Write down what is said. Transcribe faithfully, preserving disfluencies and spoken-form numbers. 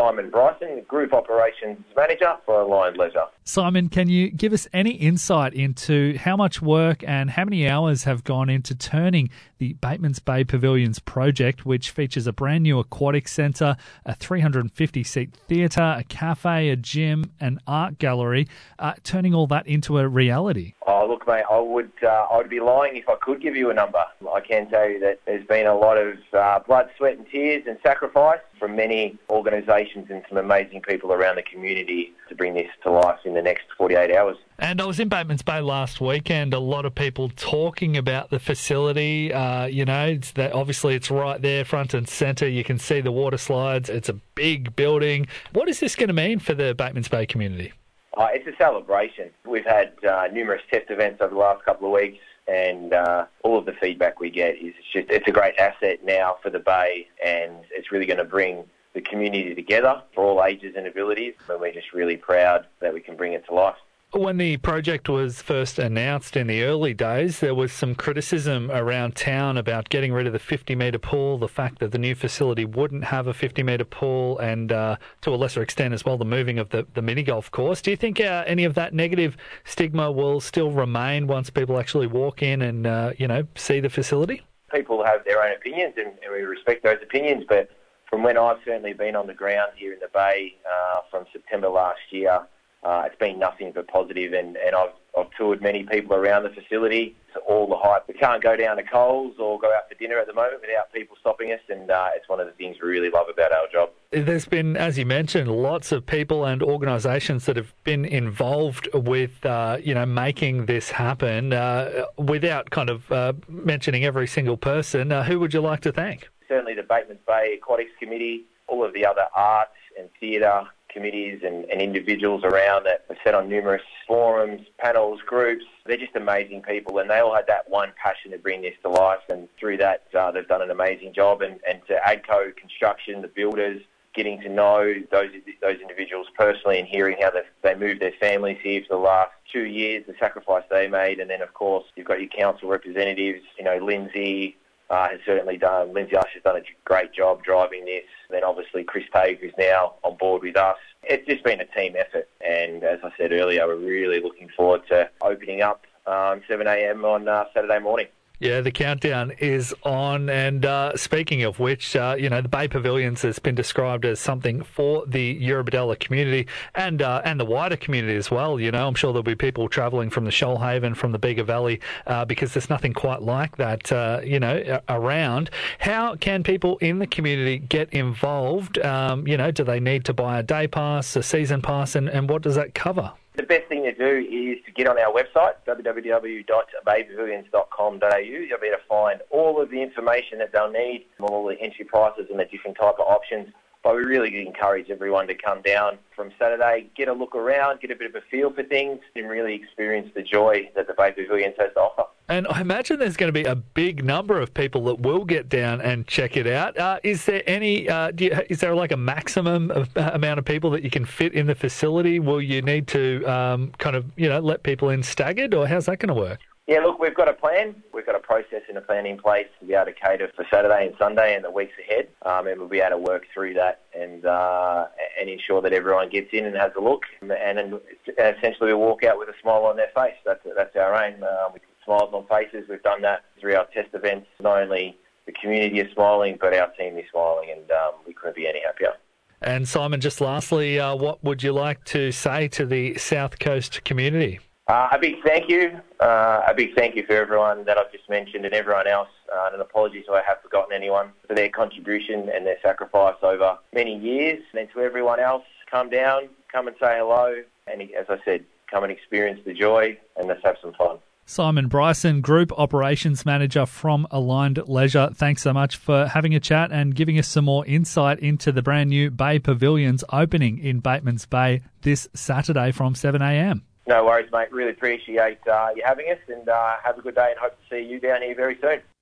Simon Bryson, Group Operations Manager for Aligned Leisure. Simon, can you give us any insight into how much work and how many hours have gone into turning the Batemans Bay Pavilions project, which features a brand new aquatic centre, a three hundred fifty seat theatre, a cafe, a gym, an art gallery, uh, turning all that into a reality? Oh, look, mate, I would uh, I would be lying if I could give you a number. I can tell you that there's been a lot of uh, blood, sweat and tears and sacrifice from many organisations and some amazing people around the community to bring this to life in the next forty-eight hours. And I was in Batemans Bay last weekend, a lot of people talking about the facility. Uh, you know, it's that obviously it's right there, front and centre. You can see the water slides. It's a big building. What is this going to mean for the Batemans Bay community? Uh, it's a celebration. We've had uh, numerous test events over the last couple of weeks, and uh, all of the feedback we get is it's just it's a great asset now for the Bay, and it's really going to bring the community together for all ages and abilities, and we're just really proud that we can bring it to life. When the project was first announced in the early days, there was some criticism around town about getting rid of the fifty metre pool, the fact that the new facility wouldn't have a fifty metre pool, and uh, to a lesser extent as well, the moving of the, the mini golf course. Do you think uh, any of that negative stigma will still remain once people actually walk in and uh, you know see the facility? People have their own opinions, and, and we respect those opinions, but from when I've certainly been on the ground here in the Bay uh, from September last year, Uh, it's been nothing but positive, and, and I've, I've toured many people around the facility. It's all the hype. We can't go down to Coles or go out for dinner at the moment without people stopping us, and uh, it's one of the things we really love about our job. There's been, as you mentioned, lots of people and organisations that have been involved with, uh, you know, making this happen. Uh, without kind of uh, mentioning every single person, uh, who would you like to thank? Certainly the Batemans Bay Aquatics Committee, all of the other arts and theatre committees and, and individuals around that have set on numerous forums, panels, groups. They're just amazing people, and they all had that one passion to bring this to life, and through that uh, they've done an amazing job. And, and to ADCO Construction, the builders, getting to know those those individuals personally and hearing how they, they moved their families here for the last two years, the sacrifice they made. And then, of course, you've got your council representatives, you know, Lindsay, Uh, has certainly done, Lindsay Usher has done a great job driving this. And then obviously Chris Tague, who's now on board with us. It's just been a team effort. And as I said earlier, we're really looking forward to opening up um, seven a.m. on uh, Saturday morning. Yeah, the countdown is on. And uh, speaking of which, uh, you know, the Bay Pavilions has been described as something for the Eurobodalla community and uh, and the wider community as well. You know, I'm sure there'll be people travelling from the Shoalhaven, from the Bega Valley, uh, because there's nothing quite like that, uh, you know, around. How can people in the community get involved? Um, you know, do they need to buy a day pass, a season pass, and, and what does that cover? The best thing to do is to get on our website, w w w dot bay pavilions dot com dot a u. You'll be able to find all of the information that they'll need, all the entry prices and the different type of options. But we really encourage everyone to come down from Saturday, get a look around, get a bit of a feel for things, and really experience the joy that the Bay Pavilions has to offer. And I imagine there's going to be a big number of people that will get down and check it out. Uh, is there any? Uh, do you, is there like a maximum of, uh, amount of people that you can fit in the facility? Will you need to um, kind of you know let people in staggered, or how's that going to work? Yeah, look, we've got a plan. We've got a process and a plan in place to be able to cater for Saturday and Sunday and the weeks ahead, um, and we'll be able to work through that and uh, and ensure that everyone gets in and has a look, and, and essentially we walk out with a smile on their face. That's that's our aim. Uh, we put smiles on faces. We've done that through our test events. Not only the community is smiling, but our team is smiling, and um, we couldn't be any happier. And Simon, just lastly, uh, what would you like to say to the South Coast community? Uh, a big thank you. Uh, a big thank you for everyone that I've just mentioned and everyone else. Uh, and apologies if I have forgotten anyone for their contribution and their sacrifice over many years. And then to everyone else, come down, come and say hello. And as I said, come and experience the joy and let's have some fun. Simon Bryson, Group Operations Manager from Aligned Leisure. Thanks so much for having a chat and giving us some more insight into the brand new Bay Pavilions opening in Batemans Bay this Saturday from seven a.m. No worries, mate. Really appreciate uh, you having us, and uh, have a good day and hope to see you down here very soon.